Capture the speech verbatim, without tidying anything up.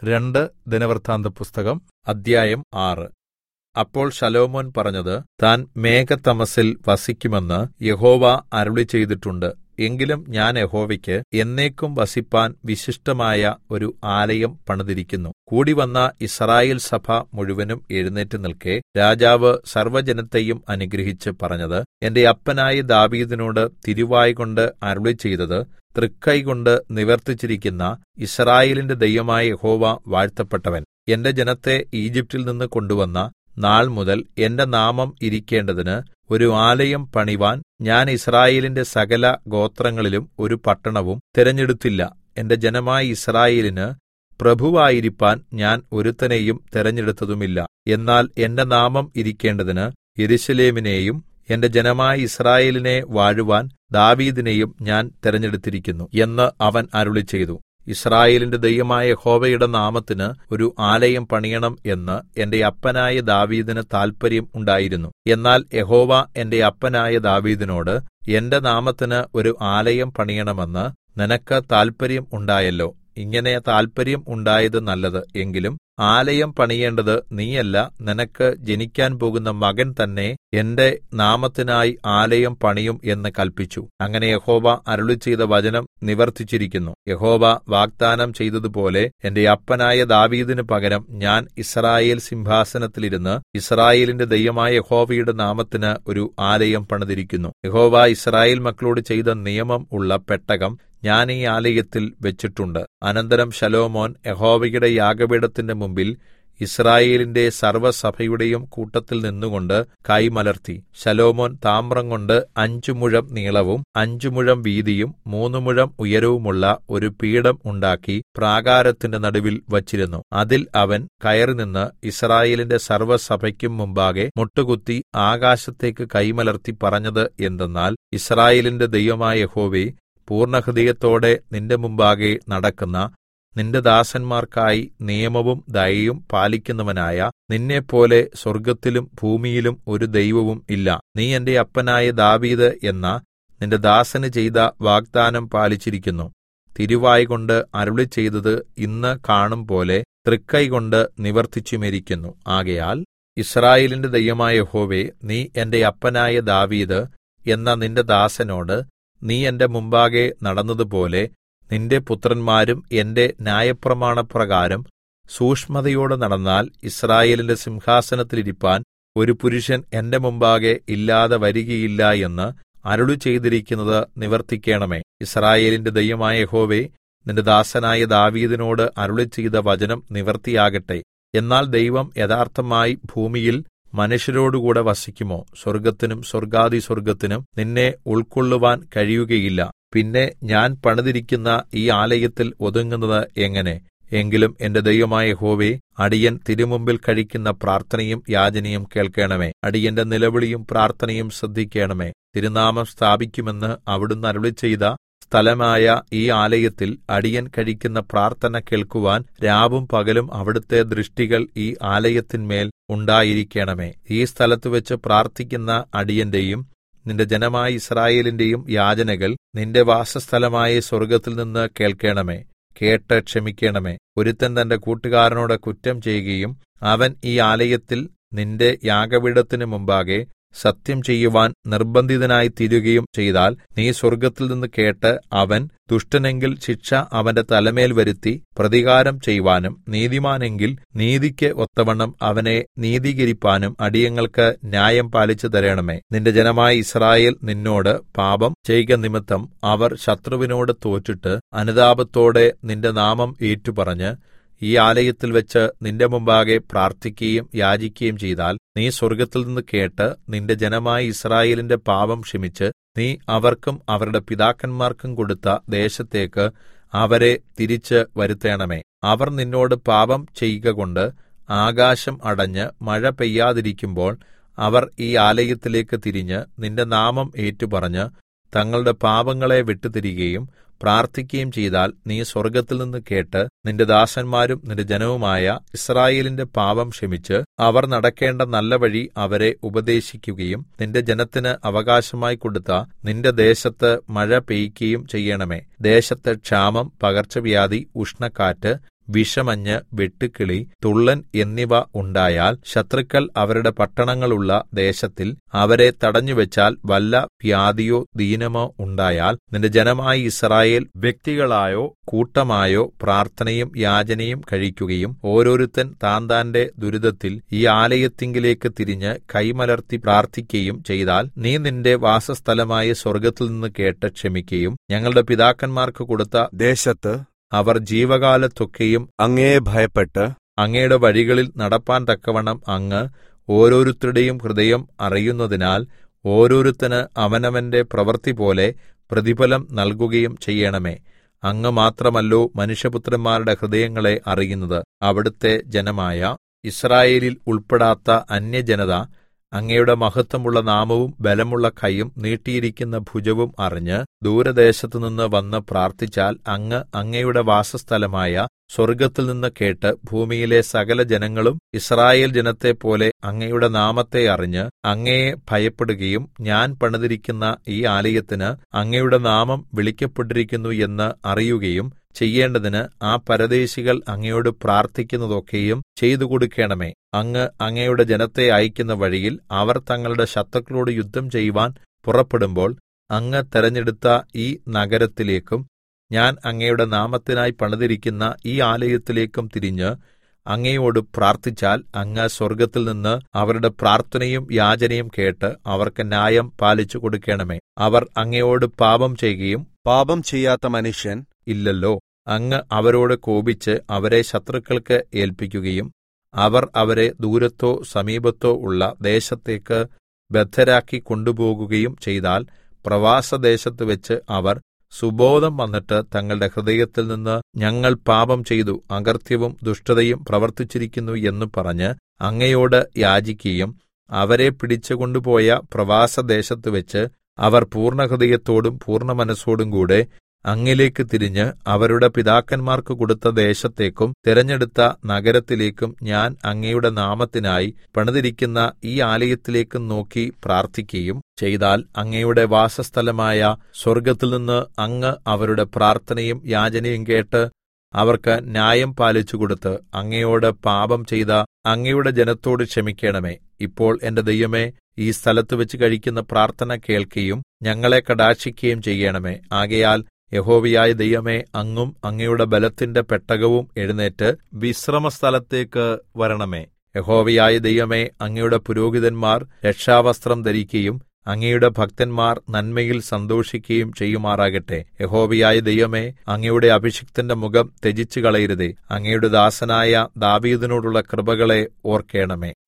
രണ്ട് ദിനവൃത്താന്തപുസ്തകം അദ്ധ്യായം ആറ്. അപ്പോൾ ശലോമോൻ പറഞ്ഞത്, താൻ മേഘതമസ്സിൽ വസിക്കുമെന്ന് യഹോവ അരുളിച്ചെയ്തിട്ടുണ്ട്. എങ്കിലും ഞാൻ യഹോവയ്ക്ക് എന്നേക്കും വസിപ്പാൻ വിശിഷ്ടമായ ഒരു ആലയം പണിതിരിക്കുന്നു. കൂടിവന്ന യിസ്രായേൽ സഭ മുഴുവനും എഴുന്നേറ്റ് നിൽക്കെ രാജാവ് സർവ്വജനത്തെയും അനുഗ്രഹിച്ച് പറഞ്ഞത്, എന്റെ അപ്പനായ ദാവീദിനോട് തിരുവായ്കൊണ്ട് അരുളിച്ചെയ്തത് തൃക്കൈകൊണ്ട് നിവർത്തിച്ചിരിക്കുന്ന യിസ്രായേലിന്റെ ദൈവമായ യഹോവ വാഴ്ത്തപ്പെട്ടവൻ. എന്റെ ജനത്തെ ഈജിപ്റ്റിൽ നിന്ന് കൊണ്ടുവന്ന നാൾ മുതൽ എന്റെ നാമം ഇരിക്കേണ്ടതിന് ഒരു ആലയം പണിവാൻ ഞാൻ യിസ്രായേലിന്റെ സകല ഗോത്രങ്ങളിലും ഒരു പട്ടണവും തിരഞ്ഞെടുത്തില്ല. എന്റെ ജനമായ യിസ്രായേലിന് പ്രഭുവായിരിപ്പാൻ ഞാൻ ഒരുത്തനെയും തിരഞ്ഞെടുത്തതുമില്ല. എന്നാൽ എന്റെ നാമം ഇരിക്കേണ്ടതിന് യെരൂശലേമിനെയും എന്റെ ജനമായ യിസ്രായേലിനെ വാഴുവാൻ ദാവീദിനെയും ഞാൻ തിരഞ്ഞെടുത്തിരിക്കുന്നു എന്ന് അവൻ അരുളിച്ചെയ്തു. യിസ്രായേലിന്റെ ദൈവമായ യഹോവയുടെ നാമത്തിന് ഒരു ആലയം പണിയണം എന്ന് എന്റെ അപ്പനായ ദാവീദിന് താല്പര്യം ഉണ്ടായിരുന്നു. എന്നാൽ യഹോവ എന്റെ അപ്പനായ ദാവീദിനോട്, എന്റെ നാമത്തിന് ഒരു ആലയം പണിയണമെന്ന് നിനക്ക് താല്പര്യം ഉണ്ടായല്ലോ. ഇങ്ങനെ താല്പര്യം ഉണ്ടായത് നല്ലത്. എങ്കിലും ആലയം പണിയേണ്ടത് നീയല്ല, നിനക്ക് ജനിക്കാൻ പോകുന്ന മകൻ തന്നെ എന്റെ നാമത്തിനായി ആലയം പണിയും എന്ന് കല്പിച്ചു. അങ്ങനെ യഹോവ അരുളിച്ചെയ്ത വചനം നിവർത്തിച്ചിരിക്കുന്നു. യഹോവ വാഗ്ദാനം ചെയ്തതുപോലെ എന്റെ അപ്പനായ ദാവീദിന് പകരം ഞാൻ യിസ്രായേൽ സിംഹാസനത്തിലിരുന്ന് യിസ്രായേലിന്റെ ദൈവമായ യഹോവയുടെ നാമത്തിന് ഒരു ആലയം പണിതിരിക്കുന്നു. യഹോവ യിസ്രായേൽ മക്കളോട് ചെയ്ത നിയമം ഉള്ള പെട്ടകം ഞാൻ ഈ ആലയത്തിൽ വെച്ചിട്ടുണ്ട്. അനന്തരം ശലോമോൻ യഹോവയുടെ യാഗപീഠത്തിന്റെ മുമ്പിൽ യിസ്രായേലിന്റെ സർവ്വസഭയുടെയും കൂട്ടത്തിൽ നിന്നുകൊണ്ട് കൈമലർത്തി. ശലോമോൻ താമ്രം കൊണ്ട് അഞ്ചു മുഴം നീളവും അഞ്ചു മുഴം വീതിയും മൂന്നു മുഴം ഉയരവുമുള്ള ഒരു പീഠം ഉണ്ടാക്കി പ്രാകാരത്തിന്റെ നടുവിൽ വച്ചിരുന്നു. അതിൽ അവൻ കയറിനിന്ന് യിസ്രായേലിന്റെ സർവ്വസഭയ്ക്കും മുമ്പാകെ മുട്ടുകുത്തി ആകാശത്തേക്ക് കൈമലർത്തി പറഞ്ഞത് എന്തെന്നാൽ, യിസ്രായേലിന്റെ ദൈവമായ യഹോവേ, പൂർണ്ണഹൃദയത്തോടെ നിന്റെ മുമ്പാകെ നടക്കുന്ന നിന്റെ ദാസന്മാർക്കായി നിയമവും ദയയും പാലിക്കുന്നവനായ നിന്നെപ്പോലെ സ്വർഗ്ഗത്തിലും ഭൂമിയിലും ഒരു ദൈവവും ഇല്ല. നീ എന്റെ അപ്പനായ ദാവീദ് എന്ന നിന്റെ ദാസന് ചെയ്ത വാഗ്ദാനം പാലിച്ചിരിക്കുന്നു. തിരുവായ്കൊണ്ട് അരുളിച്ചെയ്തത് ഇന്ന് കാണും പോലെ തൃക്കൈകൊണ്ട് നിവർത്തിച്ചുമിരിക്കുന്നു. ആകയാൽ യിസ്രായേലിന്റെ ദൈവമായ യഹോവേ, നീ എന്റെ അപ്പനായ ദാവീദ് എന്ന നിന്റെ ദാസനോട് നീ എന്റെ മുമ്പാകെ നടന്നതുപോലെ നിന്റെ പുത്രന്മാരും എന്റെ ന്യായപ്രമാണപ്രകാരം സൂക്ഷ്മതയോടെ നടന്നാൽ യിസ്രായേലിന്റെ സിംഹാസനത്തിലിരിപ്പാൻ ഒരു പുരുഷൻ എന്റെ മുമ്പാകെ ഇല്ലാതെ വരികയില്ല എന്ന് അരുളിച്ചെയ്തിരിക്കുന്നത് നിവർത്തിക്കേണമേ. യിസ്രായേലിന്റെ ദൈവമായ യഹോവേ, നിന്റെ ദാസനായ ദാവീദിനോട് അരുളിച്ചെയ്ത വചനം നിവർത്തിയാകട്ടെ. എന്നാൽ ദൈവം യഥാർത്ഥമായി ഭൂമിയിൽ മനുഷ്യരോടുകൂടെ വസിക്കുമോ? സ്വർഗ്ഗത്തിനും സ്വർഗ്ഗാധിസ്വർഗ്ഗത്തിനും നിന്നെ ഉൾക്കൊള്ളുവാൻ കഴിയുകയില്ല. പിന്നെ ഞാൻ പണിതിരിക്കുന്ന ഈ ആലയത്തിൽ ഒതുങ്ങുന്നത് എങ്ങനെ? എങ്കിലും എന്റെ ദൈവമായ യഹോവേ, അടിയൻ തിരുമുമ്പിൽ കഴിക്കുന്ന പ്രാർത്ഥനയും യാചനയും കേൾക്കണമേ. അടിയന്റെ നിലവിളിയും പ്രാർത്ഥനയും ശ്രദ്ധിക്കണമേ. തിരുനാമം സ്ഥാപിക്കുമെന്ന് അവിടുന്ന് അരുളിച്ചെയ്ത സ്ഥലമായ ഈ ആലയത്തിൽ അടിയൻ കഴിക്കുന്ന പ്രാർത്ഥന കേൾക്കുവാൻ രാവും പകലും അവിടുത്തെ ദൃഷ്ടികൾ ഈ ആലയത്തിന്മേൽ ഉണ്ടായിരിക്കണമേ. ഈ സ്ഥലത്തുവെച്ച് പ്രാർത്ഥിക്കുന്ന അടിയന്റെയും നിന്റെ ജനമായ യിസ്രായേലിന്റെയും യാചനകൾ നിന്റെ വാസസ്ഥലമായ സ്വർഗ്ഗത്തിൽ നിന്ന് കേൾക്കണമേ. കേട്ട് ക്ഷമിക്കണമേ. ഒരുത്തൻ തന്റെ കൂട്ടുകാരനോട് കുറ്റം ചെയ്യുകയും അവൻ ഈ ആലയത്തിൽ നിന്റെ യാഗപീഠത്തിന് മുമ്പാകെ സത്യം ചെയ്യുവാൻ നിർബന്ധിതനായി തീരുകയും ചെയ്താൽ നീ സ്വർഗ്ഗത്തിൽ നിന്ന് കേട്ട് അവൻ ദുഷ്ടനെങ്കിൽ ശിക്ഷ അവന്റെ തലമേൽ വരുത്തി പ്രതികാരം ചെയ്വാനും നീതിമാനെങ്കിൽ നീതിക്ക് ഒത്തവണ്ണം അവനെ നീതീകരിപ്പാനും അടിയങ്ങൾക്ക് ന്യായം പാലിച്ചു തരണമേ. നിന്റെ ജനമായ യിസ്രായേൽ നിന്നോട് പാപം ചെയ്ക നിമിത്തം അവർ ശത്രുവിനോട് തോറ്റിട്ട് അനുതാപത്തോടെ നിന്റെ നാമം ഏറ്റുപറഞ്ഞ് ഈ ആലയത്തിൽ വെച്ച് നിന്റെ മുമ്പാകെ പ്രാർത്ഥിക്കുകയും യാചിക്കുകയും ചെയ്താൽ നീ സ്വർഗ്ഗത്തിൽ നിന്ന് കേട്ട് നിന്റെ ജനമായ യിസ്രായേലിന്റെ പാപം ക്ഷമിച്ച് നീ അവർക്കും അവരുടെ പിതാക്കന്മാർക്കും കൊടുത്ത ദേശത്തേക്ക് അവരെ തിരിച്ച് വരുത്തേണമേ. അവർ നിന്നോട് പാപം ചെയ്യുകകൊണ്ട് ആകാശം അടഞ്ഞ് മഴ പെയ്യാതിരിക്കുമ്പോൾ അവർ ഈ ആലയത്തിലേക്ക് തിരിഞ്ഞ് നിന്റെ നാമം ഏറ്റുപറഞ്ഞ് തങ്ങളുടെ പാപങ്ങളെ വിട്ടുതിരികയും പ്രാർത്ഥിക്കുകയും ചെയ്താൽ നീ സ്വർഗ്ഗത്തിൽ നിന്ന് കേട്ട് നിന്റെ ദാസന്മാരും നിന്റെ ജനവുമായ യിസ്രായേലിന്റെ പാപം ക്ഷമിച്ച് അവർ നടക്കേണ്ട നല്ല വഴി അവരെ ഉപദേശിക്കുകയും നിന്റെ ജനത്തിന് അവകാശമായി കൊടുത്ത നിന്റെ ദേശത്ത് മഴ പെയ്യ്ക്കുകയും ചെയ്യണമേ. ദേശത്ത് ക്ഷാമം, പകർച്ചവ്യാധി, ഉഷ്ണക്കാറ്റ് വിഷമഞ്ഞ്, വെട്ടുക്കിളി, തുള്ളൻ എന്നിവ ഉണ്ടായാൽ, ശത്രുക്കൾ അവരുടെ പട്ടണങ്ങളുള്ള ദേശത്തിൽ അവരെ തടഞ്ഞുവെച്ചാൽ, വല്ല വ്യാധിയോ ദീനമോ ഉണ്ടായാൽ, നിന്റെ ജനമായ യിസ്രായേൽ വ്യക്തികളായോ കൂട്ടമായോ പ്രാർത്ഥനയും യാചനയും കഴിക്കുകയും ഓരോരുത്തൻ താന്താന്റെ ദുരിതത്തിൽ ഈ ആലയത്തിങ്കലേക്ക് തിരിഞ്ഞ് കൈമലർത്തി പ്രാർത്ഥിക്കുകയും ചെയ്താൽ, നീ നിന്റെ വാസസ്ഥലമായ സ്വർഗ്ഗത്തിൽ നിന്ന് കേട്ട് ക്ഷമിക്കുകയും ഞങ്ങളുടെ പിതാക്കന്മാർക്ക് കൊടുത്ത ദേശത്ത് അവർ ജീവകാലത്തൊക്കെയും അങ്ങയെ ഭയപ്പെട്ട് അങ്ങയുടെ വഴികളിൽ നടപ്പാൻ തക്കവണ്ണം അങ്ങ് ഓരോരുത്തരുടെയും ഹൃദയം അറിയുന്നതിനാൽ ഓരോരുത്തന് അവനവന്റെ പ്രവൃത്തിപോലെ പ്രതിഫലം നൽകുകയും ചെയ്യണമേ. അങ്ങ് മാത്രമല്ലോ മനുഷ്യപുത്രന്മാരുടെ ഹൃദയങ്ങളെ അറിയുന്നത്. അവിടുത്തെ ജനമായ യിസ്രായേലിൽ ഉൾപ്പെടാത്ത അന്യജനത അങ്ങയുടെ മഹത്വമുള്ള നാമവും ബലമുള്ള കൈയും നീട്ടിയിരിക്കുന്ന ഭുജവും അറിഞ്ഞ് ദൂരദേശത്തുനിന്ന് വന്ന് പ്രാർത്ഥിച്ചാൽ, അങ്ങ് അങ്ങയുടെ വാസസ്ഥലമായ സ്വർഗ്ഗത്തിൽ നിന്ന് കേട്ട് ഭൂമിയിലെ സകല ജനങ്ങളും യിസ്രായേൽ ജനത്തെപ്പോലെ അങ്ങയുടെ നാമത്തെ അറിഞ്ഞ് അങ്ങയെ ഭയപ്പെടുകയും ഞാൻ പണിതിരിക്കുന്ന ഈ ആലയത്തിന് അങ്ങയുടെ നാമം വിളിക്കപ്പെട്ടിരിക്കുന്നു എന്ന് അറിയുകയും ചെയ്യേണ്ടതിന് ആ പരദേശികൾ അങ്ങയോട് പ്രാർത്ഥിക്കുന്നതൊക്കെയും ചെയ്തു കൊടുക്കണമേ. അങ്ങ് അങ്ങയുടെ ജനത്തെ അയക്കുന്ന വഴിയിൽ അവർ തങ്ങളുടെ ശത്രുക്കളോട് യുദ്ധം ചെയ്യുവാൻ പുറപ്പെടുമ്പോൾ അങ്ങ് തെരഞ്ഞെടുത്ത ഈ നഗരത്തിലേക്കും ഞാൻ അങ്ങയുടെ നാമത്തിനായി പണിതിരിക്കുന്ന ഈ ആലയത്തിലേക്കും തിരിഞ്ഞ് അങ്ങയോട് പ്രാർത്ഥിച്ചാൽ, അങ്ങ് സ്വർഗ്ഗത്തിൽ നിന്ന് അവരുടെ പ്രാർത്ഥനയും യാചനയും കേട്ട് അവർക്ക് ന്യായം പാലിച്ചു കൊടുക്കണമേ. അവർ അങ്ങയോട് പാപം ചെയ്യുകയും പാപം ചെയ്യാത്ത മനുഷ്യൻ ഇല്ലല്ലോ. അങ്ങ് അവരോട് കോപിച്ച് അവരെ ശത്രുക്കൾക്ക് ഏല്പിക്കുകയും അവർ അവരെ ദൂരത്തോ സമീപത്തോ ഉള്ള ദേശത്തേക്ക് ബദ്ധരാക്കി കൊണ്ടുപോകുകയും ചെയ്താൽ, പ്രവാസദേശത്ത് വെച്ച് അവർ സുബോധം വന്നിട്ട് തങ്ങളുടെ ഹൃദയത്തിൽ നിന്ന് ഞങ്ങൾ പാപം ചെയ്തു, അകൃത്യവും ദുഷ്ടതയും പ്രവർത്തിച്ചിരിക്കുന്നു എന്ന് പറഞ്ഞ് അങ്ങയോട് യാചിക്കുകയും അവരെ പിടിച്ചുകൊണ്ടുപോയ പ്രവാസദേശത്ത് വെച്ച് അവർ പൂർണ്ണഹൃദയത്തോടും പൂർണ്ണമനസ്സോടും കൂടെ അങ്ങിലേക്ക് തിരിഞ്ഞ് അവരുടെ പിതാക്കന്മാർക്ക് കൊടുത്ത ദേശത്തേക്കും തിരഞ്ഞെടുത്ത നഗരത്തിലേക്കും ഞാൻ അങ്ങയുടെ നാമത്തിനായി പണിതിരിക്കുന്ന ഈ ആലയത്തിലേക്കും നോക്കി പ്രാർത്ഥിക്കുകയും ചെയ്താൽ, അങ്ങയുടെ വാസസ്ഥലമായ സ്വർഗ്ഗത്തിൽ നിന്ന് അങ്ങ് അവരുടെ പ്രാർത്ഥനയും യാചനയും കേട്ട് അവർക്ക് ന്യായം പാലിച്ചു കൊടുത്ത് അങ്ങയോട് പാപം ചെയ്ത അങ്ങയുടെ ജനത്തോട് ക്ഷമിക്കണമേ. ഇപ്പോൾ എന്റെ ദൈവമേ, ഈ സ്ഥലത്ത് വെച്ച് കഴിക്കുന്ന പ്രാർത്ഥന കേൾക്കുകയും ഞങ്ങളെ കടാക്ഷിക്കുകയും ചെയ്യണമേ. ആകയാൽ യഹോവയായ ദൈവമേ, അങ്ങും അങ്ങയുടെ ബലത്തിന്റെ പെട്ടകവും എഴുന്നേറ്റ് വിശ്രമസ്ഥലത്തേക്ക് വരണമേ. യഹോവയായ ദൈവമേ, അങ്ങയുടെ പുരോഹിതന്മാർ രക്ഷാവസ്ത്രം ധരിക്കുകയും അങ്ങയുടെ ഭക്തന്മാർ നന്മയിൽ സന്തോഷിക്കുകയും ചെയ്യുമാറാകട്ടെ. യഹോവയായ ദൈവമേ, അങ്ങയുടെ അഭിഷിക്തന്റെ മുഖം ത്യജിച്ചു കളയരുതേ. അങ്ങയുടെ ദാസനായ ദാവീദിനോടുള്ള കൃപകളെ ഓർക്കേണമേ.